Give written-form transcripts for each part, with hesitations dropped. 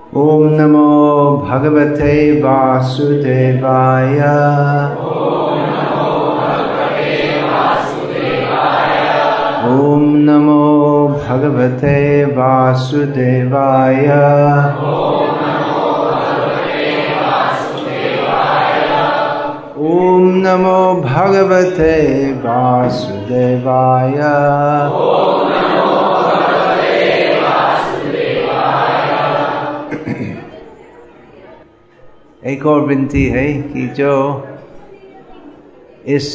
ओम नमो भगवते वासुदेवाय। ओम नमो भगवते वासुदेवाय। ओम नमो भगवते वासुदेवाय। एक और विनती है कि जो इस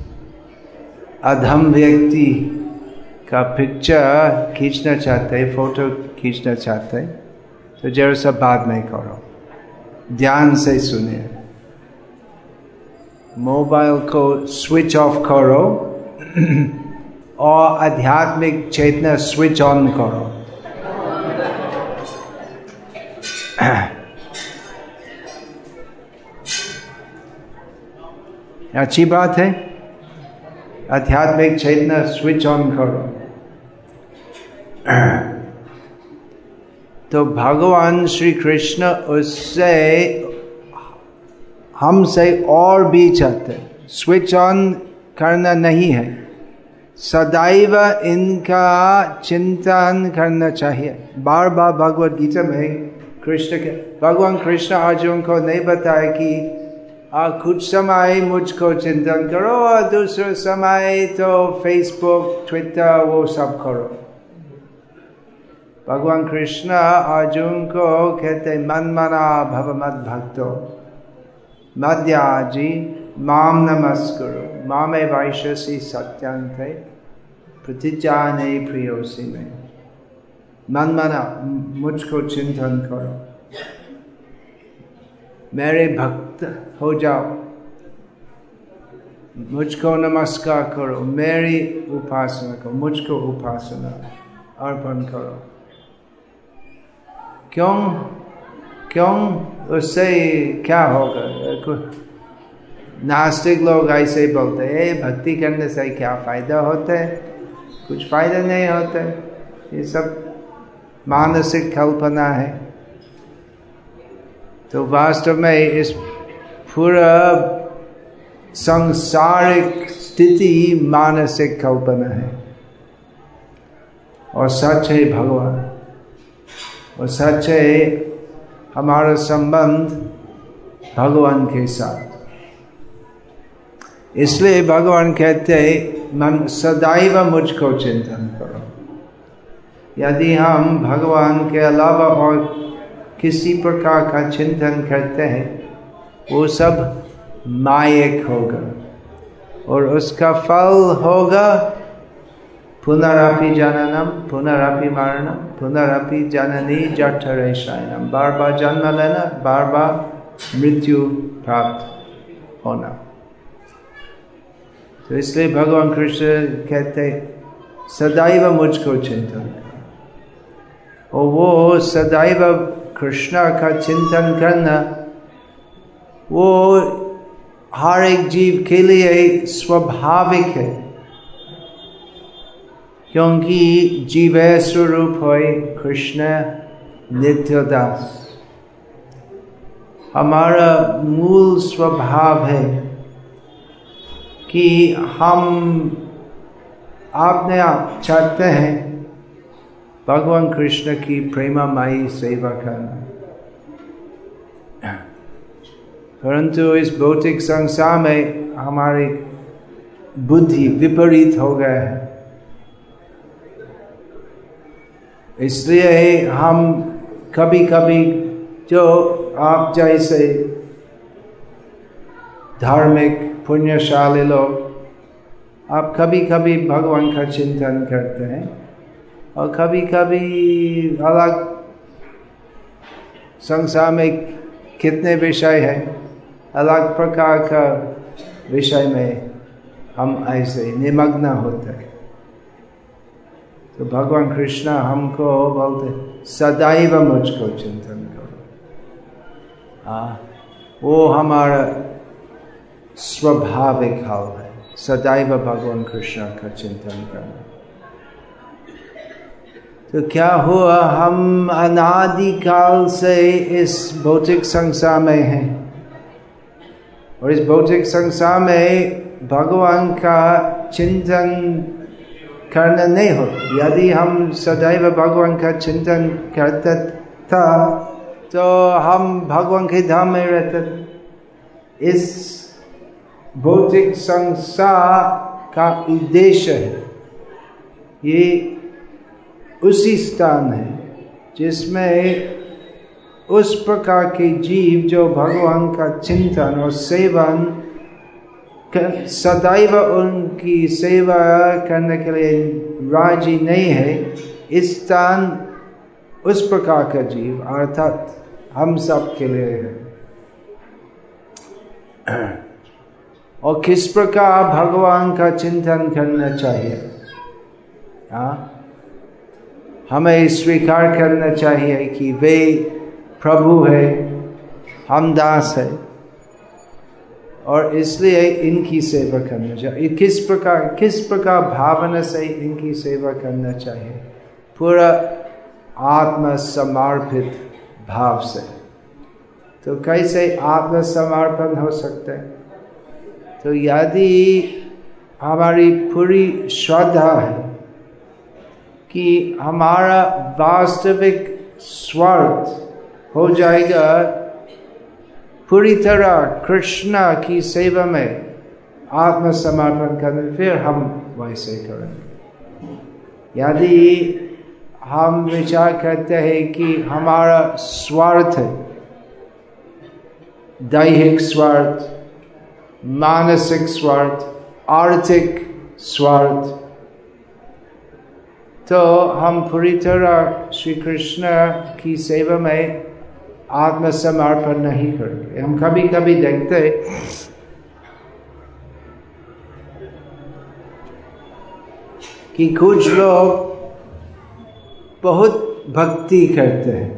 अधम व्यक्ति का पिक्चर खींचना चाहते हैं, फोटो खींचना चाहते हैं, तो जरा सा बाद में करो, ध्यान से सुनिए। मोबाइल को स्विच ऑफ करो और आध्यात्मिक चेतना स्विच ऑन करो। अच्छी बात है, आध्यात्मिक चेतना स्विच ऑन करो। तो भगवान श्री कृष्ण उससे हमसे और भी चाहते, स्विच ऑन करना नहीं है, सदैव इनका चिंतन करना चाहिए। बार बार भगवद गीता में भगवान कृष्ण अर्जुन को नहीं बताया कि कुछ समय मुझको चिंतन करो और दूसरे समय तो फेसबुक ट्विटर वो सब करो। भगवान कृष्ण अर्जुन को कहते मन्मना भव मद भक्तो मद्याजी माम नमस्कुरु मामे वैश्यसि सत्यांते प्रतिजाने प्रियोसि में। मन्मना मुझको चिंतन करो, मेरे भक्त हो जाओ, मुझको नमस्कार करो, मेरी उपासना करो, मुझको उपासना अर्पण करो। क्यों उससे क्या होगा? नास्तिक लोग ऐसे बोलते हैं, भक्ति करने से क्या फायदा होता है? कुछ फायदा नहीं होता है, ये सब मानसिक कल्पना है। तो वास्तव में इस पूरा सांसारिक स्थिति मानसिक कल्पना है और सच है भगवान, और सच है हमारा संबंध भगवान के साथ। इसलिए भगवान कहते हैं मन सदैव मुझको चिंतन करो। यदि हम भगवान के अलावा और किसी प्रकार का चिंतन करते हैं, वो सब मायक होगा और उसका फल होगा पुनरपि जननम पुनरपि मरणम पुनरपि जननी जठरे शयनम। बार बार जन्म लेना, बार बार मृत्यु प्राप्त होना। तो इसलिए भगवान कृष्ण कहते सदैव मुझको चिंतन करो, और वो सदैव कृष्ण का चिंतन करना वो हर एक जीव के लिए स्वाभाविक है, क्योंकि जीव स्वरूप है कृष्ण नित्यदास। हमारा मूल स्वभाव है कि हम अपने आप चाहते हैं भगवान कृष्ण की प्रेममयी सेवा करना, परंतु इस भौतिक संसार में हमारी बुद्धि विपरीत हो गया है। इसलिए हम कभी कभी जो आप जैसे धार्मिक पुण्यशाली लोग, आप कभी कभी भगवान का चिंतन करते हैं और कभी कभी अलग संसार में कितने विषय हैं, अलग प्रकार का विषय में हम ऐसे निमग्न होते हैं। तो भगवान कृष्ण हमको बोलते सदैव मुझको चिंतन करो। वो हमारा स्वाभाविक हाल है, सदैव भगवान कृष्ण का चिंतन करना। तो क्या हुआ, हम अनादिकाल से इस भौतिक संसार में हैं और इस भौतिक संसार में भगवान का चिंतन करना नहीं हो। यदि हम सदैव भगवान का चिंतन करते था तो हम भगवान के धाम में रहते। इस भौतिक संसार का उद्देश्य है, ये उसी स्थान है जिसमें उस प्रकार के जीव जो भगवान का चिंतन और सेवन सदैव उनकी सेवा करने के लिए राजी नहीं है, इस स्थान उस प्रकार का जीव अर्थात हम सब के लिए है। और किस प्रकार भगवान का चिंतन करना चाहिए? हमें स्वीकार करना चाहिए कि वे प्रभु है, हम दास है और इसलिए इनकी सेवा करना चाहिए। किस प्रकार भावना से इनकी सेवा करना चाहिए? पूरा आत्म समर्पित भाव से। तो कैसे आत्म समर्पण हो सकता है? तो यदि हमारी पूरी श्रद्धा है कि हमारा वास्तविक स्वार्थ हो जाएगा पूरी तरह कृष्ण की सेवा में आत्मसमर्पण करने, फिर हम वैसे करेंगे। यदि हम विचार करते हैं कि हमारा स्वार्थ है, दैहिक स्वार्थ, मानसिक स्वार्थ, आर्थिक स्वार्थ, तो हम पूरी तरह श्री कृष्ण की सेवा में आत्मसमर्पण नहीं करेंगे। हम कभी कभी देखते कि कुछ लोग बहुत भक्ति करते हैं,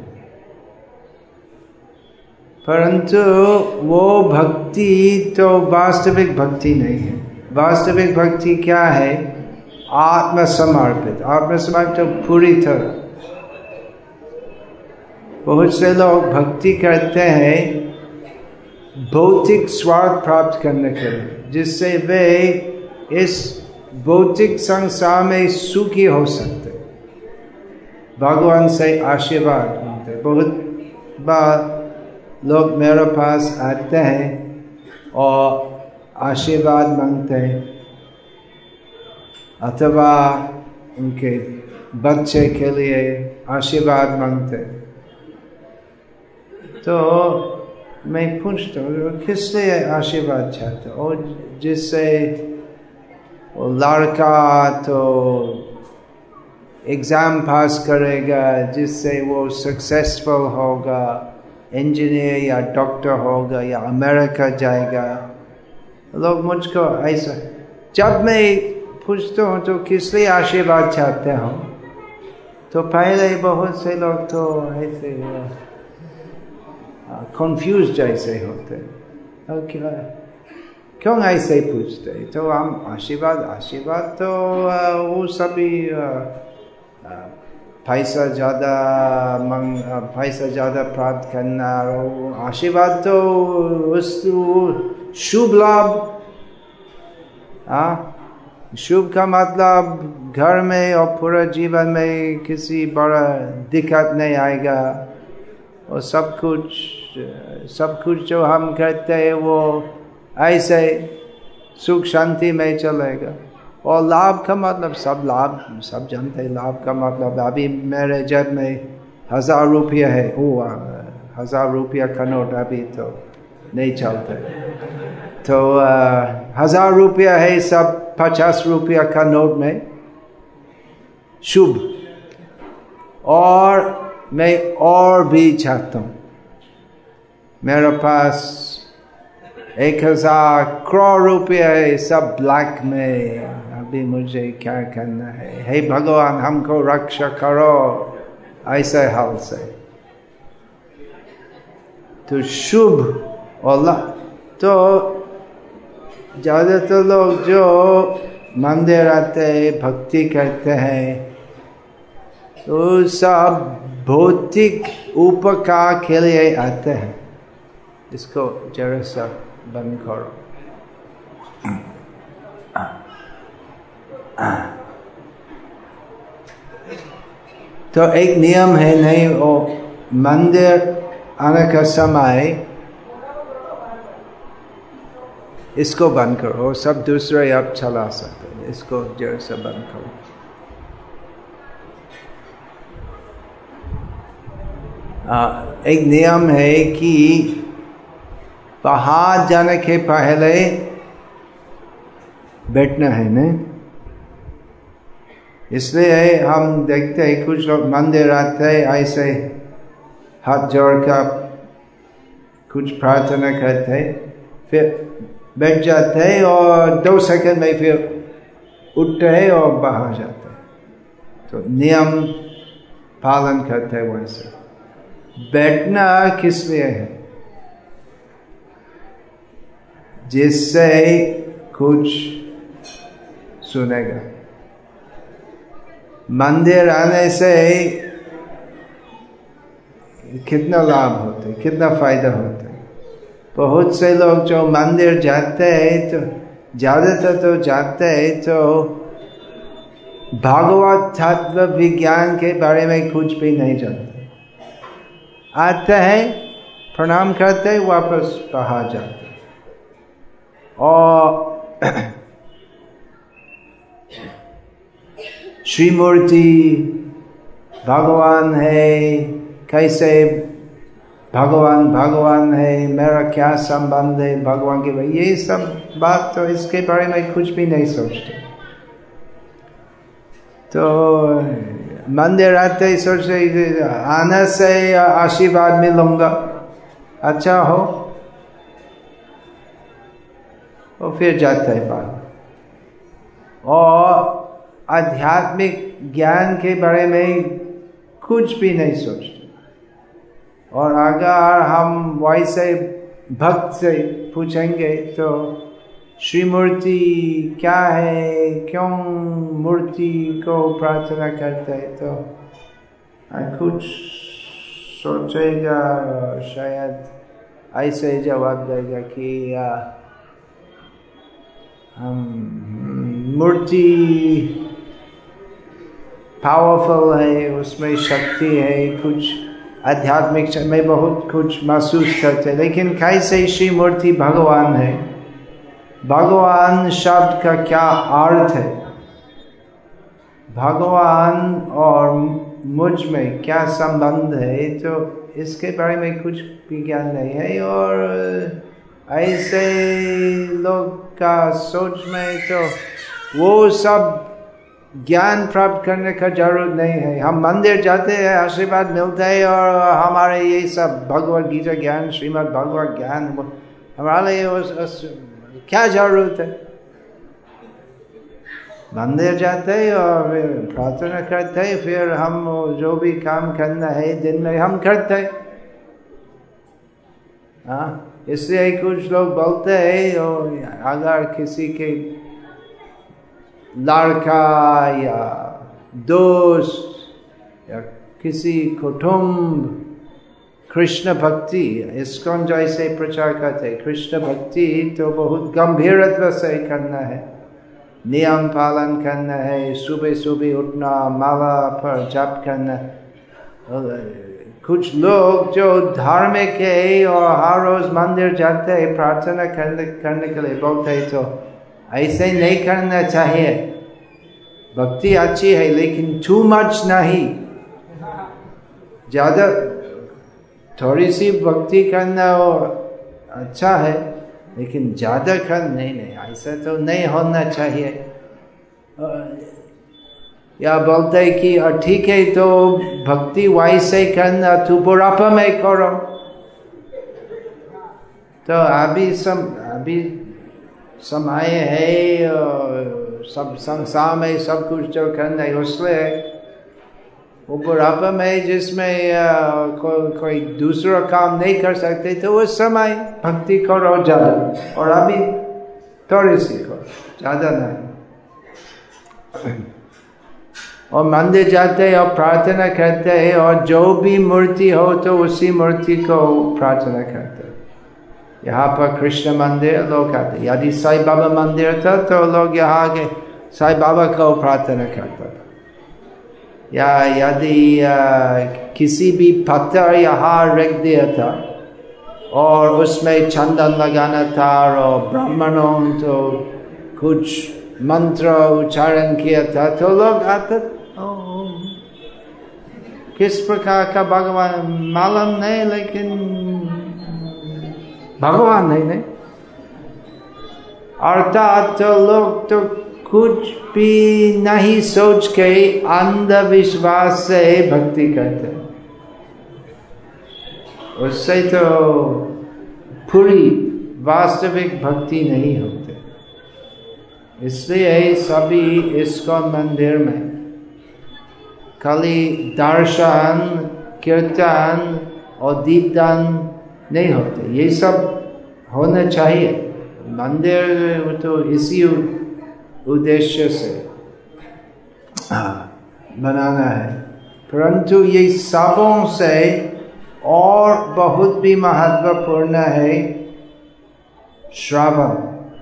परंतु वो भक्ति तो वास्तविक भक्ति नहीं है। वास्तविक भक्ति क्या है? आत्मसमर्पित। आत्मसमर्पित तो पूरी तरह। बहुत से लोग भक्ति करते हैं भौतिक स्वार्थ प्राप्त करने के लिए, जिससे वे इस भौतिक संसार में सुखी हो सकते, भगवान से आशीर्वाद मांगते। बहुत बार लोग मेरे पास आते हैं और आशीर्वाद मांगते हैं, अथवा उनके बच्चे के लिए आशीर्वाद मांगते हैं। तो मैं पूछता हूँ किस लिए आशीर्वाद चाहते हो? और जिससे वो लड़का तो एग्ज़ाम पास करेगा, जिससे वो सक्सेसफुल होगा, इंजीनियर या डॉक्टर होगा या अमेरिका जाएगा। लोग मुझको ऐसा, जब मैं पूछता हूँ तो किस लिए आशीर्वाद चाहते हो, तो पहले बहुत से लोग तो ऐसे कंफ्यूज जैसे होते, क्यों ऐसे पूछते? तो हम आशीर्वाद तो वो सभी पैसा ज़्यादा प्राप्त करना, आशीर्वाद तो शुभ लाभ। शुभ का मतलब घर में और पूरा जीवन में किसी बड़ा दिक्कत नहीं आएगा, और सब कुछ जो हम करते हैं वो ऐसे सुख शांति में चलेगा। और लाभ का मतलब सब जानते हैं। लाभ का मतलब अभी मेरे जेब में 1000 रुपया है, 1000 रुपया का नोट अभी तो नहीं चलते, तो 1000 रुपया है, सब 50 रुपया का नोट में शुभ। और मैं और भी चाहता हूँ, मेरे पास 1000 करोड़ रुपया है, सब ब्लैक में, अभी मुझे क्या करना है? हे भगवान हमको रक्षा करो, ऐसे हाल से। तो शुभ और तो ज़्यादातर लोग जो मंदिर आते हैं, भक्ति करते हैं, तो सब भौतिक उपकार के लिए आते हैं। इसको जरा सा बंद करो। तो एक नियम है, नहीं वो मंदिर आने का समय इसको बंद करो, और सब दूसरे आप चला सकते हैं। इसको जरा सा बंद करो। एक नियम है कि बाहर जाने के पहले बैठना है, नहीं? इसलिए हम देखते हैं कुछ लोग मंदिर आते हैं, ऐसे हाथ जोड़कर कुछ प्रार्थना करते हैं, फिर बैठ जाते हैं और 2 सेकंड में फिर उठते हैं और बाहर जाते हैं। तो नियम पालन करते हैं। वैसे बैठना किस लिए है? जिससे कुछ सुनेगा। मंदिर आने से कितना लाभ होता है, कितना फायदा होता है। बहुत से लोग जो मंदिर जाते हैं, तो ज्यादातर तो जाते हैं तो भागवत तत्व विज्ञान के बारे में कुछ भी नहीं जानते। आते हैं, प्रणाम करते हैं, वापस बाहर जाते हैं। और श्री मूर्ति भगवान है, कैसे भगवान है, मेरा क्या संबंध है भगवान के, ये सब बात तो इसके बारे में कुछ भी नहीं सोचते। तो मंदिर आते ही सोचते आने से आशीर्वाद मिलूंगा, अच्छा हो, और फिर जाता है बाहर। और आध्यात्मिक ज्ञान के बारे में कुछ भी नहीं सोचते। और अगर हम वैसे भक्त से पूछेंगे तो श्री मूर्ति क्या है, क्यों मूर्ति को प्रार्थना करते हैं, तो कुछ सोचेगा, शायद ऐसे जवाब देगा कि मूर्ति पावरफुल है, उसमें शक्ति है, कुछ आध्यात्मिक में बहुत कुछ महसूस करते हैं। लेकिन कैसे श्री मूर्ति भगवान है, भगवान शब्द का क्या अर्थ है, भगवान और मुझ में क्या संबंध है, तो इसके बारे में कुछ भी ज्ञान नहीं है। और ऐसे लोग का सोच में तो वो सब ज्ञान प्राप्त करने का जरूरत नहीं है। हम मंदिर जाते हैं, आशीर्वाद मिलता है, और हमारे ये सब भगवद गीता ज्ञान, श्रीमद् भगवत ज्ञान हमारे लिए क्या जरूरत है? मंदिर जाते हैं और प्रार्थना करते हैं, फिर हम जो भी काम करना है दिन में हम करते हैं। इसलिए कुछ लोग बोलते हैं अगर किसी के लड़का या दोस्त या किसी कुटुंब कृष्ण भक्ति, इस्कॉन जैसे प्रचार करते, कृष्ण भक्ति तो बहुत गंभीरता से करना है, नियम पालन करना है, सुबह सुबह उठना, माला पर जप करना। कुछ लोग जो धार्मिक है और हर रोज मंदिर जाते हैं प्रार्थना करने के लिए बोलते हैं, तो ऐसे नहीं करना चाहिए। भक्ति अच्छी है लेकिन टू मच नहीं, ज्यादा थोड़ी सी भक्ति करना और अच्छा है, लेकिन ज्यादा कर नहीं, ऐसा तो नहीं होना चाहिए। या बोलते है कि ठीक है तो भक्ति वैसे करना, तू बुढ़ापा में करो। तो अभी समय है, सब संसार में सब कुछ जो करना है उसलिए वो बुढ़ापा में जिसमें कोई दूसरा काम नहीं कर सकते, तो उस समय भक्ति करो ज्यादा, और अभी थोड़ी सी करो, ज्यादा नहीं। और मंदिर जाते हैं और प्रार्थना करते हैं, और जो भी मूर्ति हो तो उसी मूर्ति को प्रार्थना करते हैं। यहाँ पर कृष्ण मंदिर लोग आते, यदि साईं बाबा मंदिर था तो लोग यहाँ के साईं बाबा को प्रार्थना करता था। या यदि किसी भी पत्थर यहाँ रख दिया था और उसमें चंदन लगाना था और ब्राह्मणों तो कुछ मंत्र उच्चारण किया था, तो लोग आते, किस प्रकार का भगवान मालूम नहीं, लेकिन भगवान नहीं। अर्थात तो लोग तो कुछ भी नहीं सोच के अंधविश्वास से भक्ति करते हैं, उससे तो पूरी वास्तविक भक्ति नहीं होती। इसलिए सभी इस्कॉन मंदिर में खाली दर्शन, कीर्तन और दीपदान नहीं होते, ये सब होना चाहिए। मंदिर तो इसी उद्देश्य से बनाना है, परंतु ये सबों से और बहुत भी महत्वपूर्ण है श्रवण,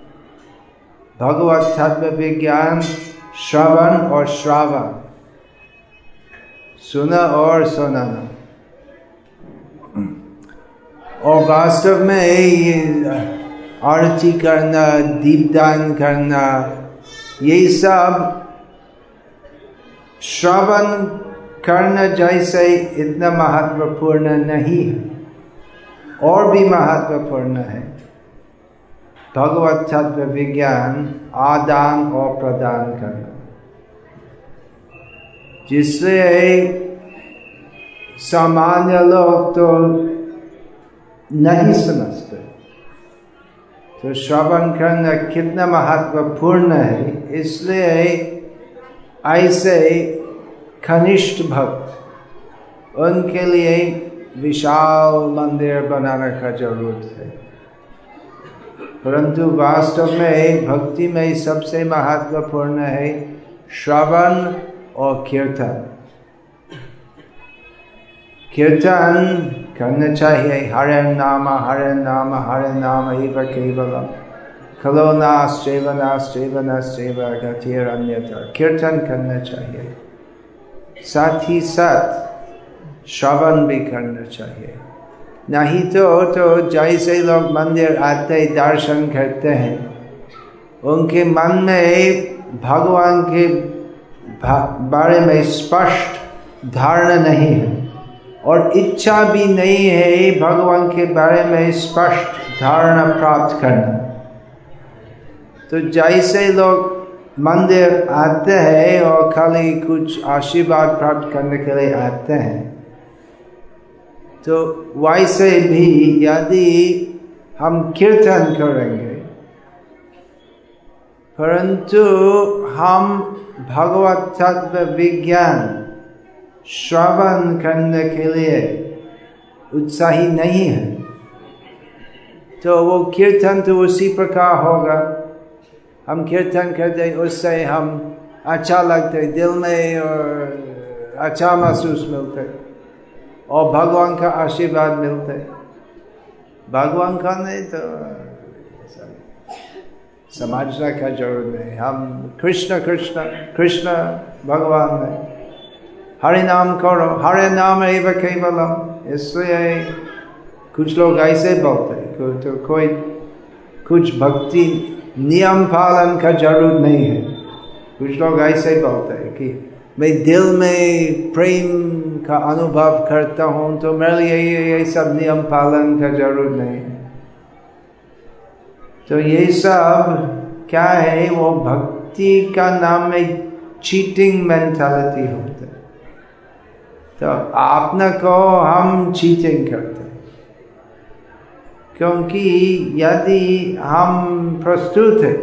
भगवत तत्व विज्ञान, श्रवण और श्रावण, सुना और सुनाना। और वास्तव में ये आरती करना, दीपदान करना, ये सब श्रवण करना जैसे इतना महत्वपूर्ण नहीं है, और भी महत्वपूर्ण है भगवत तत्व विज्ञान, आदान और प्रदान करना, जिससे सामान्य लोग तो नहीं समझते। तो श्रवण करना कितना महत्वपूर्ण है, इसलिए ऐसे कनिष्ठ भक्त, उनके लिए विशाल मंदिर बनाने का जरूरत है। परंतु वास्तव में भक्ति में सबसे महत्वपूर्ण है श्रवण और कीर्तन। कीर्तन करना चाहिए, हरे नाम हरे नाम हरे नाम एव केवलम, खलो नास्त्यैव नास्त्यैव नास्त्यैव गतिरन्यथा। कीर्तन करना चाहिए, साथ ही साथ श्रवण भी करना चाहिए। नहीं तो जैसे लोग मंदिर आते दर्शन करते हैं, उनके मन में भगवान के बारे में स्पष्ट धारणा नहीं है और इच्छा भी नहीं है भगवान के बारे में स्पष्ट धारणा प्राप्त करना। तो जैसे लोग मंदिर आते हैं और खाली कुछ आशीर्वाद प्राप्त करने के लिए आते हैं, तो वैसे भी यदि हम कीर्तन करेंगे परंतु हम भगवत तत्व विज्ञान श्रवण करने के लिए उत्साही नहीं है, तो वो कीर्तन तो उसी प्रकार होगा। हम कीर्तन करते, उससे हम अच्छा लगते दिल में और अच्छा महसूस मिलते और भगवान का आशीर्वाद मिलते। भगवान का नहीं तो समझने का जरूरत नहीं, हम कृष्ण कृष्ण कृष्ण भगवान है, हरे नाम करो, हरे नाम एव केवलम। इसलिए कुछ लोग ऐसे बोलते हैं, तो कोई कुछ भक्ति नियम पालन का जरूरत नहीं है। कुछ लोग ऐसे बोलते हैं कि मैं दिल में प्रेम का अनुभव करता हूँ, तो मेरे लिए ये सब नियम पालन का जरूरत नहीं है। तो ये सब क्या है, वो भक्ति का नाम में चीटिंग मेंटालिटी होता है। तो आपने को हम चीटिंग करते, क्योंकि यदि हम प्रस्तुत है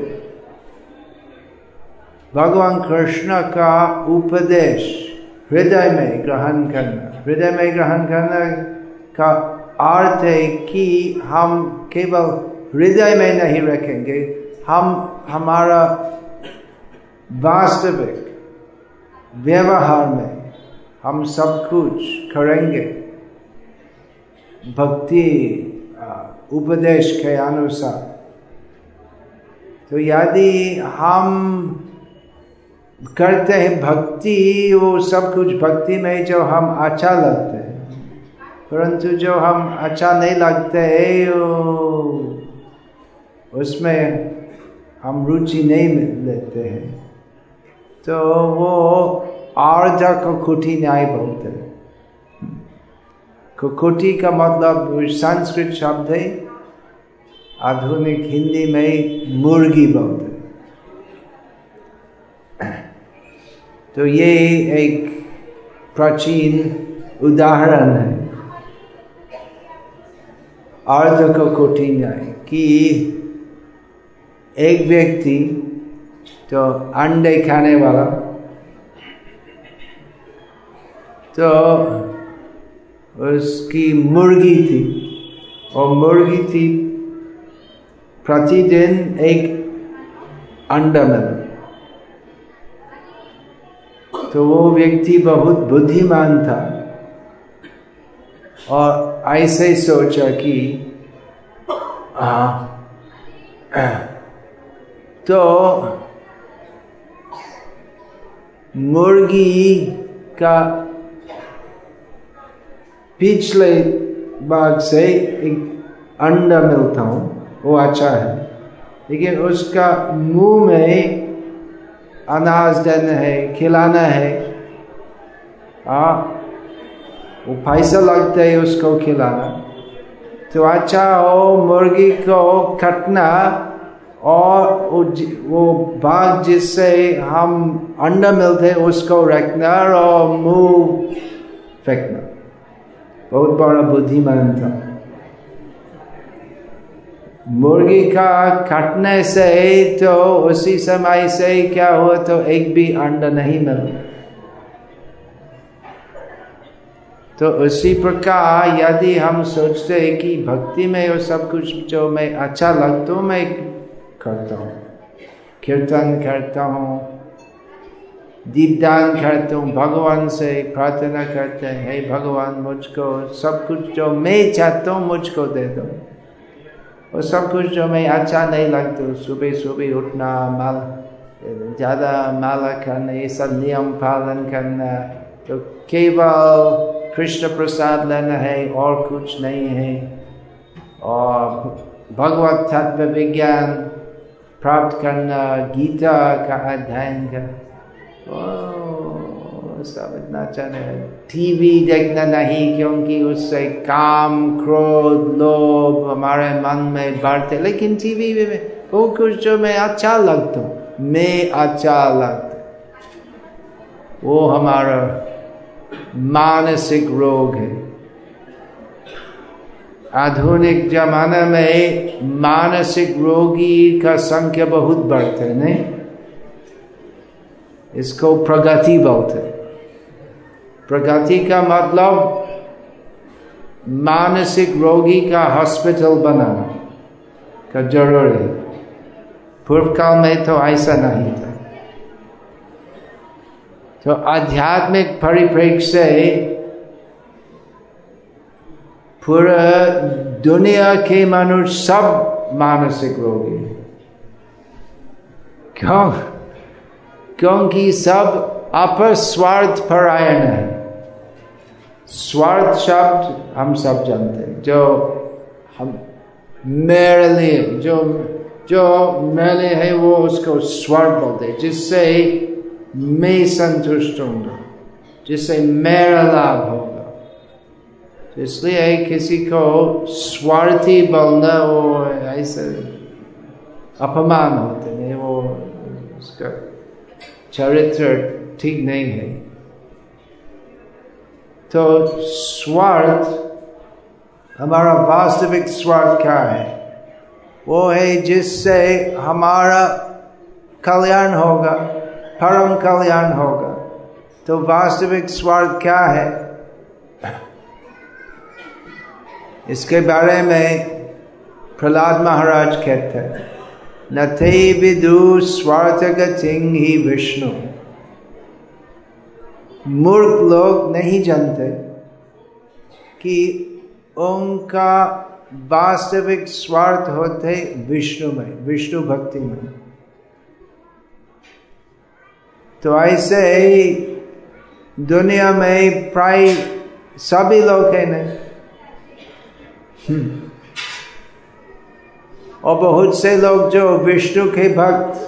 भगवान कृष्ण का उपदेश हृदय में ग्रहण करना, हृदय में ग्रहण करने का अर्थ है कि हम केवल हृदय में नहीं रखेंगे, हम हमारा वास्तविक व्यवहार में हम सब कुछ करेंगे भक्ति उपदेश के अनुसार, तो यदि हम करते हैं भक्ति, वो सब कुछ भक्ति में जो हम अच्छा लगते हैं, परंतु जो हम अच्छा नहीं लगते है उसमें हम रुचि नहीं लेते हैं, तो वो आर्ध कुकुटी न्याय बोलते हैं। कुकुटी का मतलब संस्कृत शब्द है, आधुनिक हिंदी में मुर्गी बोलते हैं। तो ये एक प्राचीन उदाहरण है आर्ध कुकुटी न्याय कि एक व्यक्ति तो अंडे खाने वाला, तो उसकी मुर्गी थी, और मुर्गी थी प्रतिदिन एक अंडा मिला। तो वो व्यक्ति बहुत बुद्धिमान था और ऐसे सोचा कि तो मुर्गी का पिछले भाग से एक अंडा मिलता हूँ, वो अच्छा है, लेकिन उसका मुंह में अनाज देना है, खिलाना है, वो पैसा लगता है उसको खिलाना, तो अच्छा हो मुर्गी को काटना और वो भाग जिससे हम अंडा मिलते उसको रखना और मुंह फेंकना। बहुत बड़ा बुद्धिमान था। मुर्गी का काटने से तो उसी समय से क्या हुआ, तो एक भी अंडा नहीं मिला। तो उसी प्रकार यदि हम सोचते हैं कि भक्ति में वो सब कुछ जो मैं अच्छा लगता हूँ मैं करता हूँ, कीर्तन करता हूँ, दीपदान करता हूँ, भगवान से प्रार्थना करते हैं, हे भगवान मुझको सब कुछ जो मैं चाहता हूँ मुझको दे दो, और सब कुछ जो मैं अच्छा नहीं लगता, सुबह सुबह उठना, ज़्यादा माला करना, ये सब नियम पालन करना, तो केवल कृष्ण प्रसाद लेना है और कुछ नहीं है, और भगवत तत्व विज्ञान प्राप्त करना, गीता का अध्ययन कर, सब इतना चाहते हैं। टीवी देखना नहीं, क्योंकि उससे काम, क्रोध, लोभ हमारे मन में बढ़ते, लेकिन टीवी में वो कुछ जो मैं अच्छा लगता हूँ, मैं अच्छा लगता, वो हमारा मानसिक रोग है। आधुनिक जमाने में मानसिक रोगी का संख्या बहुत बढ़ता है, नहीं? इसको प्रगति बोलते हैं। प्रगति का मतलब मानसिक रोगी का हॉस्पिटल बनाना का जरूरी है। पूर्व काल में तो ऐसा नहीं था। तो आध्यात्मिक परिप्रेक्ष्य से पूरा दुनिया के मनुष्य सब मानसिक रोगी है। क्योंकि सब अपस्वार्थ परायण है। स्वार्थ शब्द हम सब जानते हैं, जो हम मेरे लिए जो मेरे लिए है वो उसको स्वार्थ बोलते हैं, जिससे मैं संतुष्ट होऊंगा, जिससे मेरा लाभ होगा। इसलिए किसी को स्वार्थी बोलना वो ऐसे अपमान होते हैं, वो उसका चरित्र ठीक नहीं है। तो स्वार्थ, हमारा वास्तविक स्वार्थ क्या है? वो है जिससे हमारा कल्याण होगा, परम कल्याण होगा। तो वास्तविक स्वार्थ क्या है? इसके बारे में प्रहलाद महाराज कहते हैं, न ते विदु स्वार्थगतिं हि विष्णु मूर्ख लोग नहीं जानते कि उनका वास्तविक स्वार्थ होते विष्णु में, विष्णु भक्ति में। तो ऐसे दुनिया में प्राय सभी लोग हैं नहीं, और बहुत से लोग जो विष्णु के भक्त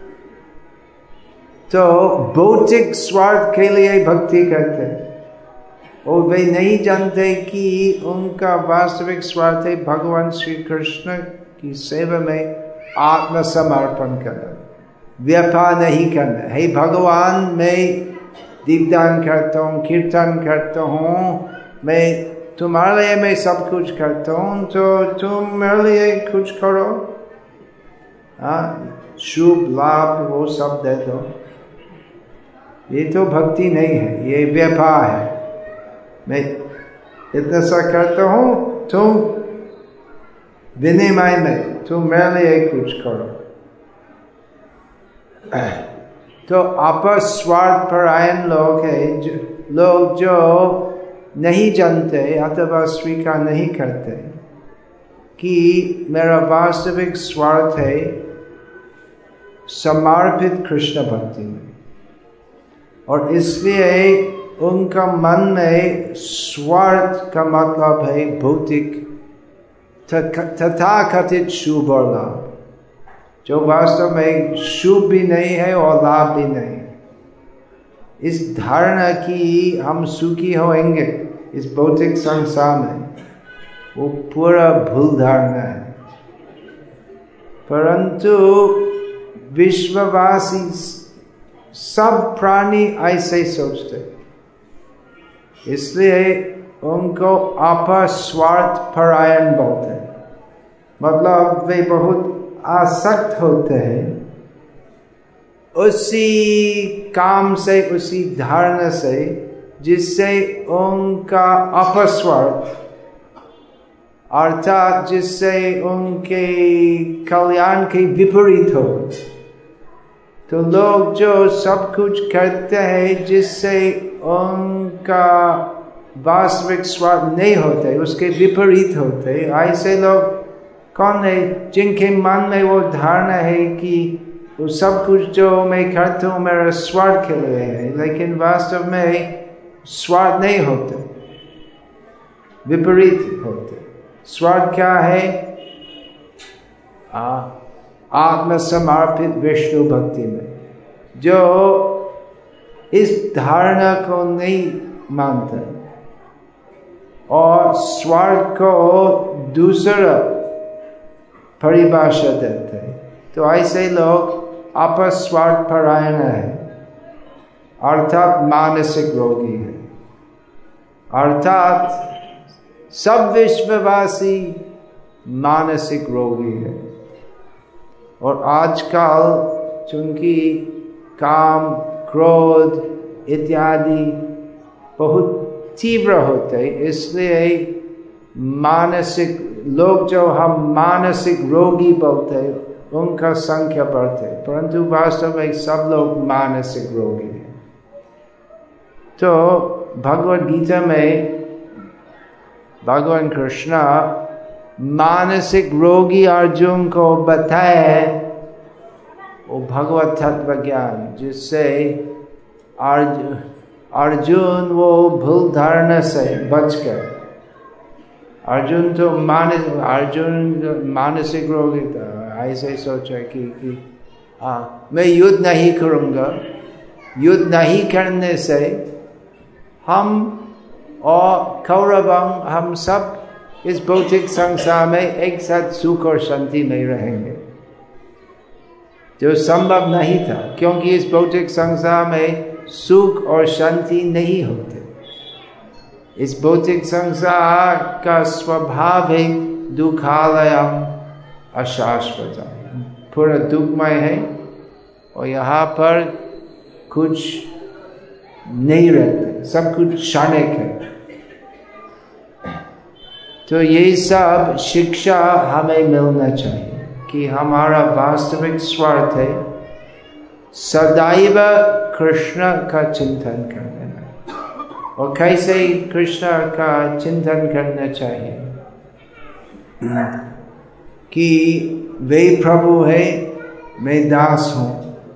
तो भौतिक स्वार्थ के लिए भक्ति करते हैं, और वे नहीं जानते कि उनका वास्तविक स्वार्थ है भगवान श्री कृष्ण की सेवा में आत्मसमर्पण करना, व्यापार नहीं करना। हे भगवान, मैं दीपदान करता हूँ, कीर्तन करता हूँ, मैं तुम्हारे लिए मैं सब कुछ करता हूँ, तो तुम मेरे लिए कुछ करो, शुभ लाभ वो सब दे दो। ये तो भक्ति नहीं है, ये व्यापार है। मैं इतना सा करता हूँ, तुम विनिमय में तुम मेरे लिए कुछ करो। तो अपस्वार्थ परायण लोग है, लोग जो नहीं जानते अथवा स्वीकार नहीं करते कि मेरा वास्तविक स्वार्थ है समर्पित कृष्ण भक्ति में, और इसलिए उनका मन में स्वार्थ का मतलब है भौतिक तथाकथित शुभ और लाभ, जो वास्तव में शुभ भी नहीं है और लाभ भी नहीं है। इस धारणा की हम सुखी होंगे इस भौतिक संसार में, वो पूरा भूल धारणा है। परंतु विश्ववासी सब प्राणी ऐसे सोचते, इसलिए उनको अपस्वार्थ परायण बोलते हैं। मतलब वे बहुत आसक्त होते हैं उसी काम से, उसी धारणा से जिससे उनका अपस्वार्थ अर्थात जिससे उनके कल्याण के विपरीत हो। तो लोग जो सब कुछ करते हैं जिससे उनका वास्तविक स्वार्थ नहीं होते, उसके विपरीत होते, ऐसे लोग कौन है? जिनके मन में वो धारणा है कि वो सब कुछ जो मैं करता हूँ मेरा स्वार्थ के लिए है, लेकिन वास्तव में स्वार्थ नहीं होते, विपरीत होते। स्वार्थ क्या है? आत्मसमर्पित विष्णु भक्ति में जो इस धारणा को नहीं मानते और स्वार्थ को दूसरा परिभाषा देते हैं, तो ऐसे लोग अपस्वार्थ परायण है, अर्थात मानसिक रोगी है। अर्थात सब विश्ववासी मानसिक रोगी है। और आजकल चूंकि काम, क्रोध इत्यादि बहुत तीव्र होते, इसलिए मानसिक लोग जो हम मानसिक रोगी बोलते हैं उनका संख्या बढ़ते, परंतु वास्तव में सब लोग मानसिक रोगी हैं। तो भगवद गीता में भगवान कृष्ण मानसिक रोगी अर्जुन को बताए वो भगवत तत्व ज्ञान, जिससे अर्जुन वो भूल धारणा से बच गए। अर्जुन तो मानसिक रोगी था, ऐसे सोचा कि मैं युद्ध नहीं करूंगा, युद्ध नहीं करने से हम और कौरव हम सब इस भौतिक संसार में एक साथ सुख और शांति में रहेंगे, जो संभव नहीं था, क्योंकि इस भौतिक संसार में सुख और शांति नहीं होते। इस भौतिक संसार का स्वभाव है दुखालयम अशाश्वतम, पूरा दुखमय है और यहाँ पर कुछ नहीं रहते, सब कुछ क्षणिक है। तो ये सब शिक्षा हमें मिलना चाहिए कि हमारा वास्तविक स्वार्थ है सदैव कृष्ण का चिंतन करना, और कैसे कृष्ण का चिंतन करना चाहिए कि वे प्रभु है, मैं दास हूं,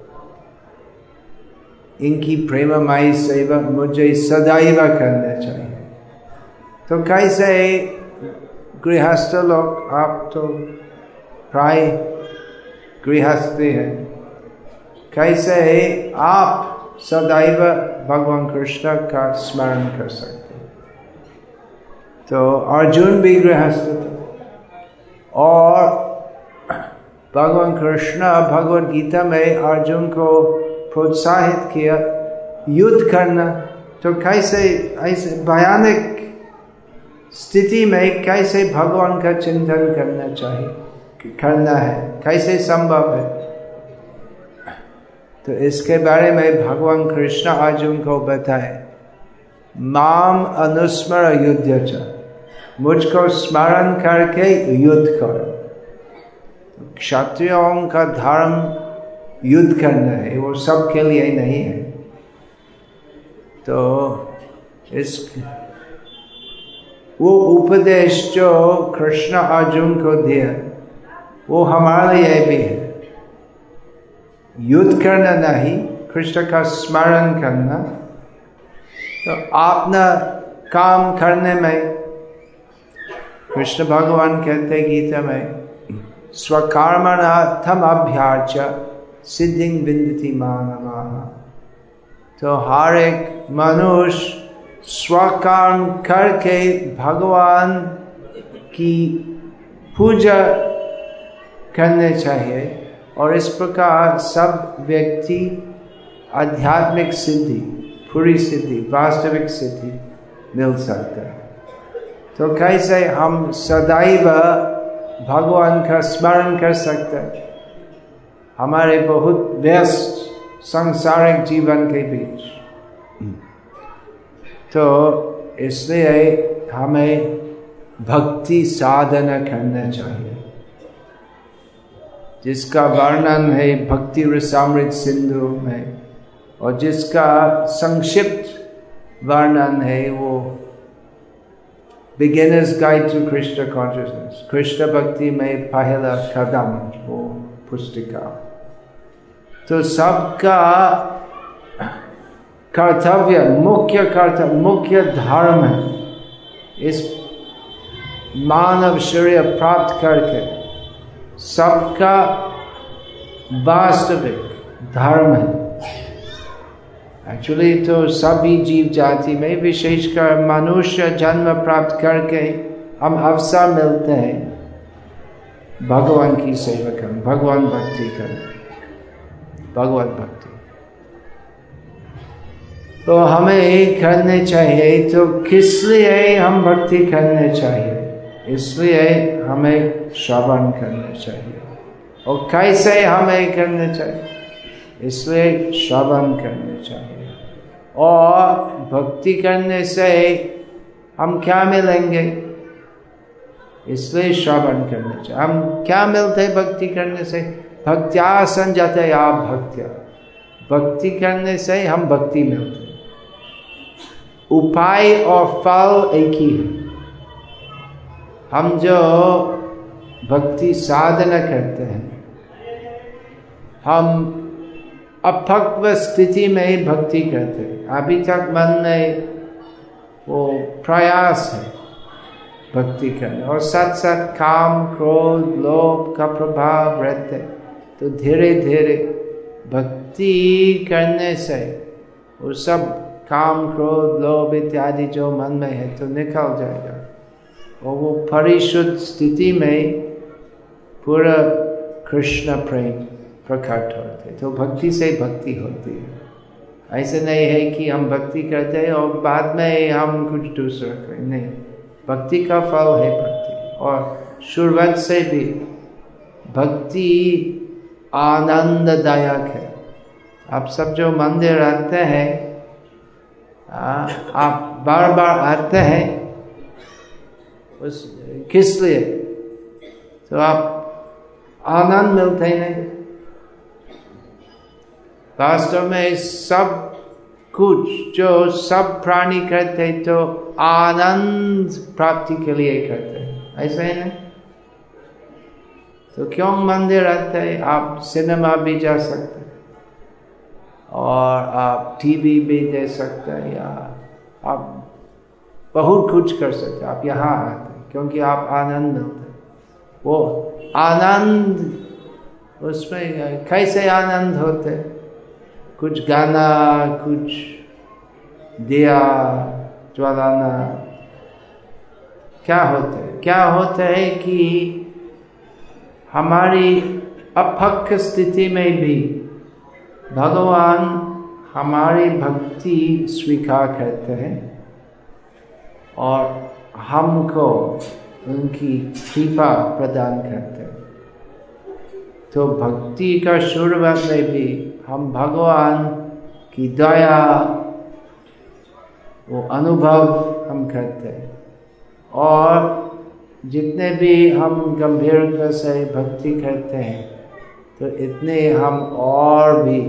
इनकी प्रेममयी सेवा मुझे सदैव करना चाहिए। तो कैसे गृहस्थ लोग, आप तो प्राय गृहस्थ हैं, कैसे आप सदैव भगवान कृष्ण का स्मरण कर सकते हैं? तो अर्जुन भी गृहस्थ थे और भगवान कृष्ण भगवद गीता में अर्जुन को प्रोत्साहित किया युद्ध करना। तो कैसे ऐसे भयानक स्थिति में कैसे भगवान का चिंतन करना चाहिए, करना है, कैसे संभव है? तो इसके बारे में भगवान कृष्ण अर्जुन को बताए, माम अनुस्मर युद्ध च, मुझको स्मरण करके युद्ध करो। क्षत्रियों का धर्म युद्ध करना है, वो सबके लिए नहीं है। तो इस वो उपदेश जो कृष्ण अर्जुन को दिया वो हमारे लिए भी है। युद्ध करना नहीं, कृष्ण का स्मरण करना। तो अपना काम करने में कृष्ण भगवान कहते गीता में, स्वकर्मणार्थम अभ्यार्च्य सिद्धिं विन्दति मानवः। तो हर एक मनुष्य स्वकर्म करके भगवान की पूजा करने चाहिए और इस प्रकार सब व्यक्ति आध्यात्मिक सिद्धि, पूरी सिद्धि, वास्तविक सिद्धि मिल सकता है। तो कैसे हम सदैव भगवान का स्मरण कर सकते हैं हमारे बहुत व्यस्त सांसारिक जीवन के बीच? तो इसलिए हमें भक्ति साधना करना चाहिए, जिसका वर्णन है भक्ति रसामृत सिंधु में, और जिसका संक्षिप्त वर्णन है वो beginners guide to Krishna consciousness, Krishna भक्ति में पहला कदम, वो पुस्तिका। तो सबका कर्तव्य, मुख्य कर्तव्य, मुख्य धर्म है इस मानव शरीर प्राप्त करके सबका वास्तविक धर्म है। एक्चुअली तो सभी जीव जाति में, विशेषकर मनुष्य जन्म प्राप्त करके हम अवसर मिलते हैं भगवान की सेवा करने, भगवान भक्ति करने, भगवत भक्ति। तो हमें करने चाहिए। तो किस लिए हम भक्ति करने चाहिए? इसलिए हमें श्रवण करना चाहिए। और कैसे हमें करना चाहिए? इसलिए श्रवण करना चाहिए। और भक्ति करने से हम क्या मिलेंगे? इसलिए श्रवण करना चाहिए। हम क्या मिलते हैं भक्ति करने से? भक्त्या संजाते आप भक्त्या, भक्ति करने से हम भक्ति मिलते हैं। उपाय और फल एक ही है। हम जो भक्ति साधना करते हैं, हम अपक्व स्थिति में भक्ति करते हैं। अभी तक मन में वो प्रयास है भक्ति करने, और साथ साथ काम, क्रोध, लोभ का प्रभाव रहते, तो धीरे धीरे भक्ति करने से वो सब काम, क्रोध, लोभ इत्यादि जो मन में है तो निकल जाएगा, और वो परिशुद्ध स्थिति में पूरा कृष्ण प्रेम प्रकट होते। तो भक्ति से भक्ति होती है। ऐसे नहीं है कि हम भक्ति करते हैं और बाद में हम कुछ दूसरा करें, नहीं। भक्ति का फल है भक्ति। और शुरुआत से भी भक्ति आनंददायक है। आप सब जो मंदिर आते हैं, आप बार बार आते हैं उस किस लिए? तो आप आनंद मिलते नहीं। वास्तव में सब कुछ जो सब प्राणी करते तो आनंद प्राप्ति के लिए करते, ऐसा है ना? तो क्यों मंदिर रहते हैं? आप सिनेमा भी जा सकते और आप टीवी भी देख सकते हैं, या आप बहुत कुछ कर सकते हैं। आप यहाँ आते हैं क्योंकि आप आनंद मिलते हैं। वो आनंद, उसमें कैसे आनंद होते? कुछ गाना, कुछ दिया ज्वालाना, क्या होता है? क्या होता है कि हमारी अपक्व स्थिति में भी भगवान हमारी भक्ति स्वीकार करते हैं और हमको उनकी कृपा प्रदान करते हैं। तो भक्ति का शुरुआत में भी हम भगवान की दया, वो अनुभव हम करते हैं, और जितने भी हम गंभीरता से भक्ति करते हैं तो इतने हम और भी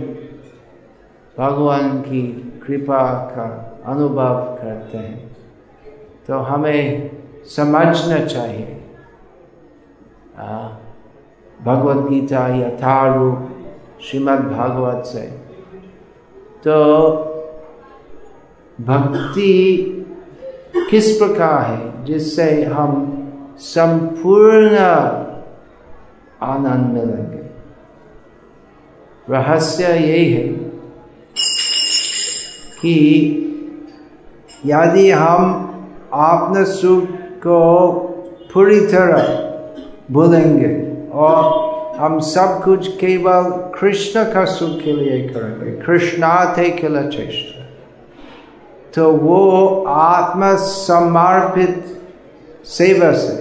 भगवान की कृपा का अनुभव करते हैं। तो हमें समझना चाहिए भगवद गीता यथारूप श्रीमद् भागवत से। तो भक्ति किस प्रकार है जिससे हम संपूर्ण आनंद मिलेंगे? रहस्य यही है कि यदि हम अपने सुख को पूरी तरह भूलेंगे और हम सब कुछ केवल कृष्ण का सुख के लिए करेंगे, कृष्णार्थे किल चेष्टा, तो वो आत्मा समर्पित सेवा से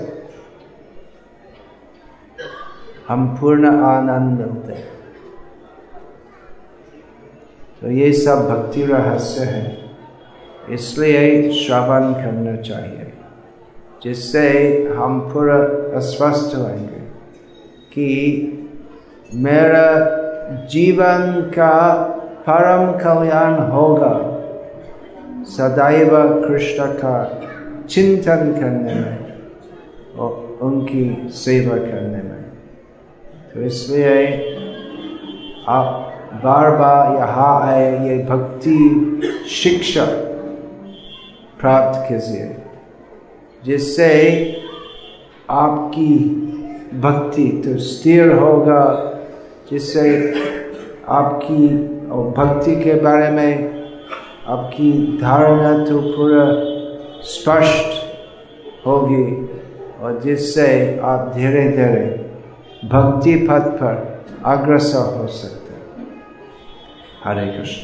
हम पूर्ण आनंद मिलते हैं। तो ये सब भक्ति रहस्य है, इसलिए श्रवण करना चाहिए, जिससे हम पूरा आश्वस्त होंगे कि मेरा जीवन का परम कल्याण होगा सदैव कृष्ण का चिंतन करने में और उनकी सेवा करने में। तो इसलिए आप बार बार यहाँ आए, ये भक्ति शिक्षा प्राप्त कीजिए, जिससे आपकी भक्ति तो स्थिर होगा, जिससे आपकी भक्ति के बारे में आपकी धारणा तो पूरा स्पष्ट होगी, और जिससे आप धीरे धीरे भक्ति पथ पर अग्रसर हो सकते हैं। हरे कृष्ण।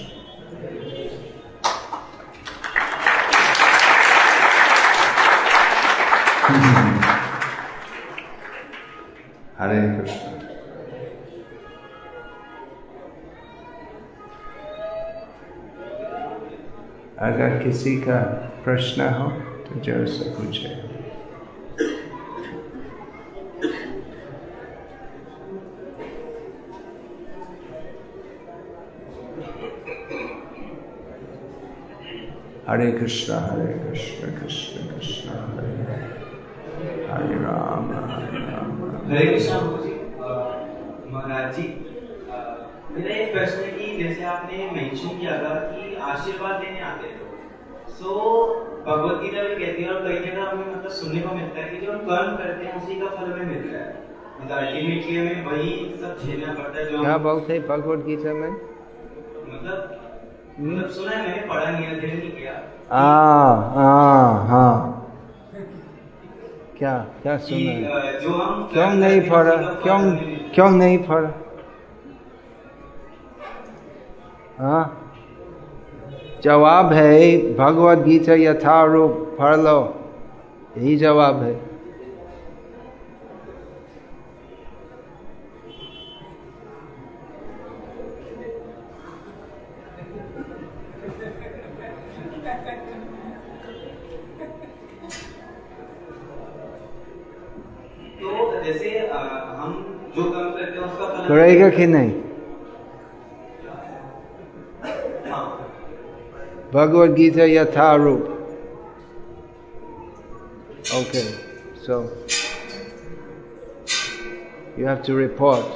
हरे कृष्ण। अगर किसी का प्रश्न हो तो जोर से पूछे। हरे कृष्ण कृष्ण कृष्ण हरे हरे, हरे राम राम। हरे कृष्ण महाराज जी, मेरा एक प्रश्न है कि जैसे आपने मेंशन किया था कि आशीर्वाद देने आते हैं, सो भगवत गीता में कहती है और कई जगह हमें मतलब सुनने को मिलता है कि जो हम कर्म करते हैं उसी का फल हमें मिलता है, मतलब अल्टीमेटली हमें वही सब झेलना पड़ता है। जो क्या बोलते हैं भगवत गीता में? मतलब सुना है, मैंने पढ़ा नहीं है, अध्ययन नहीं किया। हाँ क्या क्या सुना है? जो हम क्यों नहीं पढ़ा? क्यों नहीं पढ़ा? हाँ, जवाब है भगवद गीता यथारूप पढ़ लो, यही जवाब है। तो जैसे हम जो काम करते हैं उसका फल करेगा कि नहीं? Bhagavad Gita Yatharup. Okay, so you have to report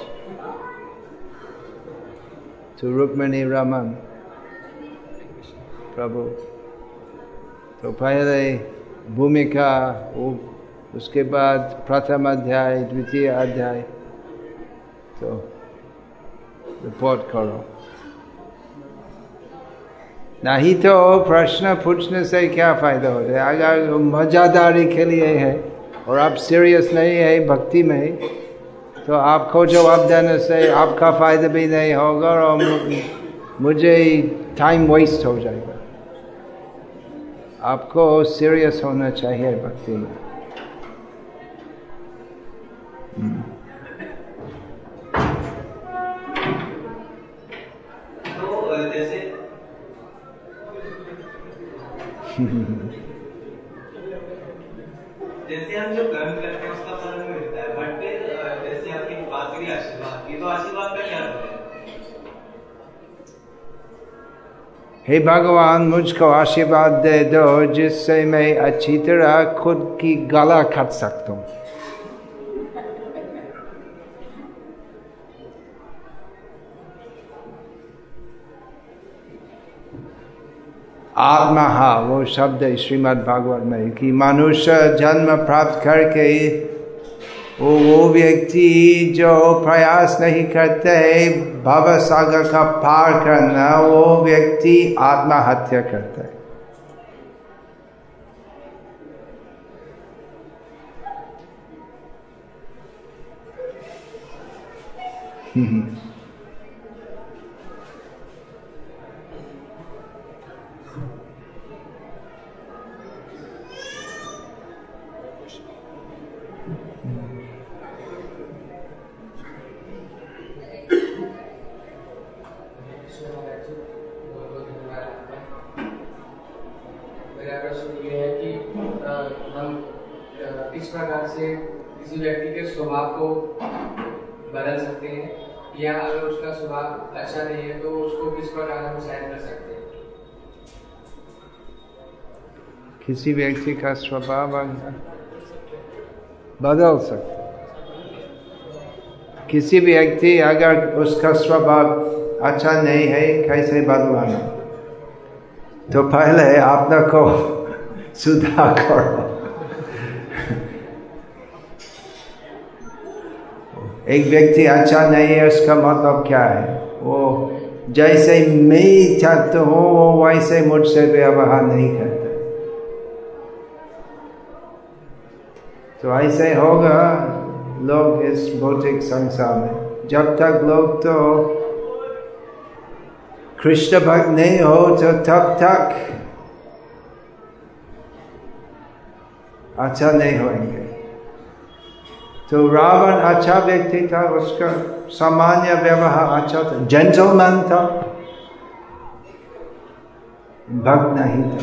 to Rukmini Raman Prabhu. तो पहले भूमिका, उसके बाद प्रथम अध्याय, द्वितीय अध्याय, तो रिपोर्ट करो। नहीं तो प्रश्न पूछने से क्या फायदा होता है? अगर मजादारी के लिए है और आप सीरियस नहीं है भक्ति में, तो आपको जवाब देने से आपका फायदा भी नहीं होगा और मुझे टाइम वेस्ट हो जाएगा। आपको सीरियस होना चाहिए भक्ति में। जैसे हम जो कर्म करते हैं उसका फल हमें मिलता है, बट फिर जैसे आपकी बात करी आशीर्वाद की, तो आशीर्वाद का क्या है? हे भगवान, मुझको आशीर्वाद दे दो जिससे मैं अच्छी तरह खुद की गला काट सकता हूँ। आत्महा वो शब्द है श्रीमद् भागवत में कि मनुष्य जन्म प्राप्त करके वो व्यक्ति जो प्रयास नहीं करते भव सागर का पार करना, वो व्यक्ति आत्महत्या करता है। इस प्रकार से किसी व्यक्ति के स्वभाव को बदल सकते हैं, या अगर उसका स्वभाव अच्छा नहीं है तो उसको किस प्रकार हम साइड कर सकते हैं? किसी व्यक्ति का स्वभाव बदल सकते, किसी व्यक्ति अगर उसका स्वभाव अच्छा नहीं है कैसे बदलाना? तो पहले अपना को सुधार करो। एक व्यक्ति अच्छा नहीं है उसका मतलब क्या है? वो जैसे मैं चाहता हूँ वो वैसे मुझसे व्यवहार नहीं करता, तो ऐसे होगा लोग इस भौतिक संसार में। जब तक लोग तो कृष्ण भक्त नहीं हो तो तब तक अच्छा नहीं होंगे। तो रावण अच्छा व्यक्ति था, उसका सामान्य व्यवहार अच्छा था, जेंटलमैन था, भक्त नहीं था।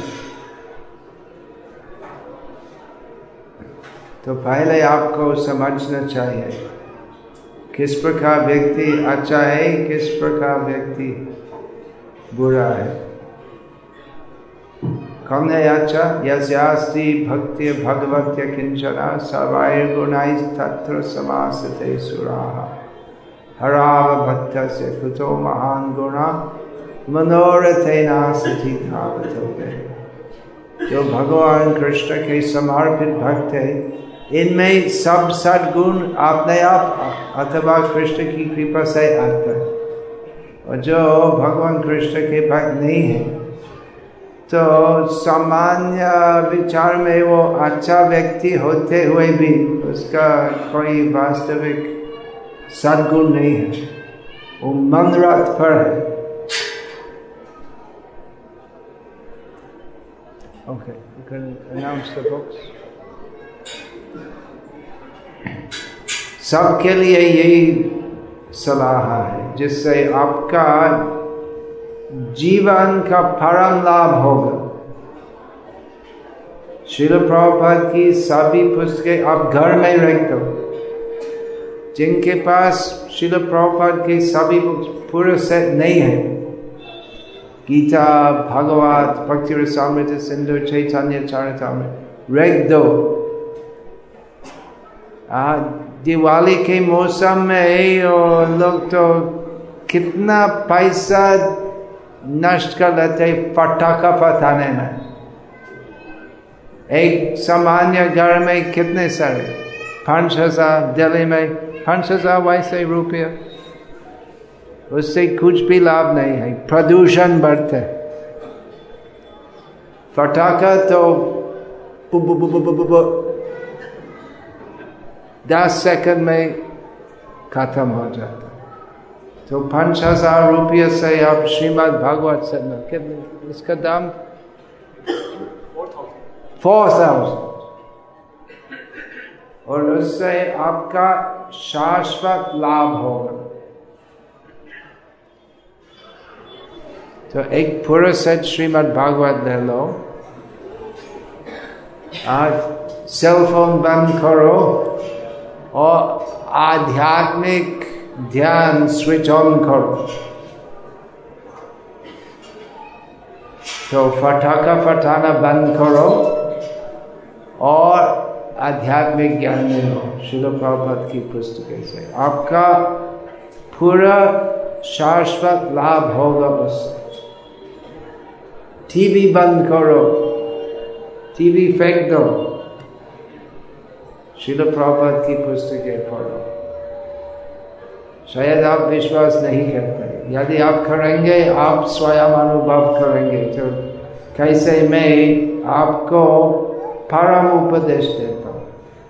तो पहले आपको समझना चाहिए किस प्रकार व्यक्ति अच्छा है, किस प्रकार व्यक्ति बुरा है। कौन है अच्छा? यस्यास्ति भक्ति भगवत्य किंचना सर्वैर्गुणैः तत्र समासते सुराः हराव भक्तस्य कुतो महान् गुणा मनोरथेनासति धावते। जो भगवान कृष्ण के समर्पित भक्त है, इनमें सब सद्गुण अपने आप अथवा कृष्ण की कृपा से आता है। और जो भगवान कृष्ण के भक्त नहीं है तो सामान्य विचार में वो अच्छा व्यक्ति होते हुए भी उसका कोई वास्तविक सद्गुण नहीं है, वो मनरथ पर है। Okay, you can announce the books. सबके लिए यही सलाह है जिससे आपका जीवन का परम लाभ होगा। श्रील प्रभुपाद की सभी पुस्तकें आप घर में रखते हो। जिनके पास श्रील प्रभुपाद के सभी बुक्स पूरा सेट नहीं है, गीता, भागवत, भक्ति रसामृत सिंधु, चैतन्य चरितामृत, रेग 2। दिवाली के मौसम में और लोग तो कितना पैसा नष्ट कर लेते पटाखा फटाने में। एक सामान्य घर में कितने सारे 5,000, दिल्ली में 5,000 वैसे रुपया, उससे कुछ भी लाभ नहीं है, प्रदूषण बढ़ते। पटाखा तो 10 सेकंड में खत्म हो जाता। तो 5,000 रुपये से आप श्रीमद् भागवत से कितने, इसका दाम 4,000, और उससे आपका शाश्वत लाभ होगा। तो एक पूरा सेट श्रीमद् भागवत ले लो, आज सेल फोन बंद करो और आध्यात्मिक ध्यान स्विच ऑन करो। तो फटाखा फटाना बंद करो और आध्यात्मिक ज्ञान ले लो श्रील प्रभुपाद की पुस्तकें से, आपका पूरा शाश्वत लाभ होगा उससे। टीवी बंद करो, टीवी फेंक दो, श्रील प्रभुपाद की पुस्तकें पढ़ो। शायद आप विश्वास नहीं करते, यदि आप करेंगे आप स्वयं अनुभव करेंगे। तो कैसे मैं आपको परम उपदेश देता हूँ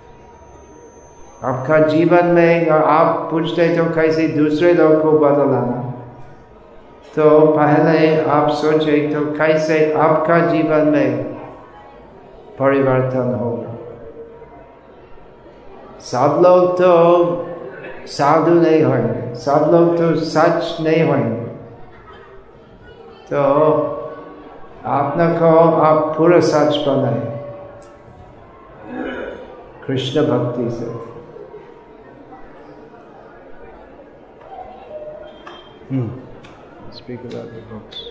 आपका जीवन में, और आप पूछते तो कैसे दूसरे लोग को बदलाना। तो पहले आप सोचे तो कैसे आपका जीवन में परिवर्तन होगा। सब लोग तो साधु नहीं होंगे, सब लोग तो सच नहीं होंगे। तो आपने को आप पूरा सच बनाए कृष्ण भक्ति से। Speak about the books.